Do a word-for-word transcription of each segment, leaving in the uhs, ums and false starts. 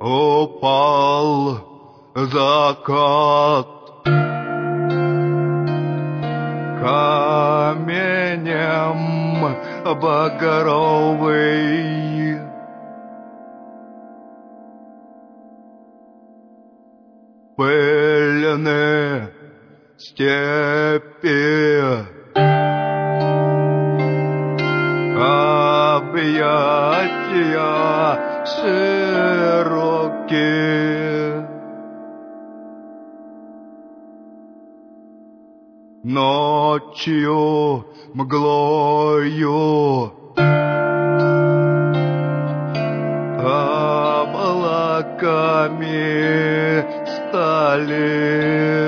Упал закат каменем багровый, пыльные степи, объятия широкие. Ночью мглою облаками стали,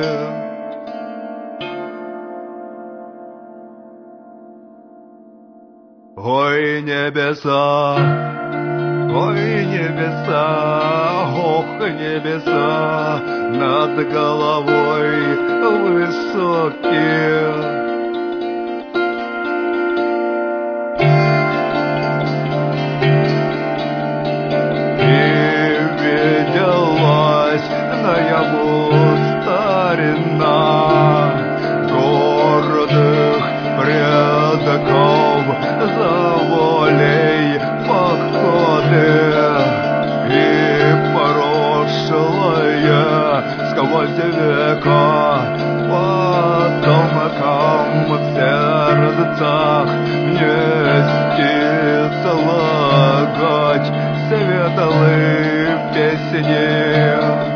ой, небеса, ой, небеса, ох, небеса, над головой высокие. И виделась наяву старина гордых предков за волей походы, и прошлое сквозь века потомкам в сердцах нести, слагать светлые песни.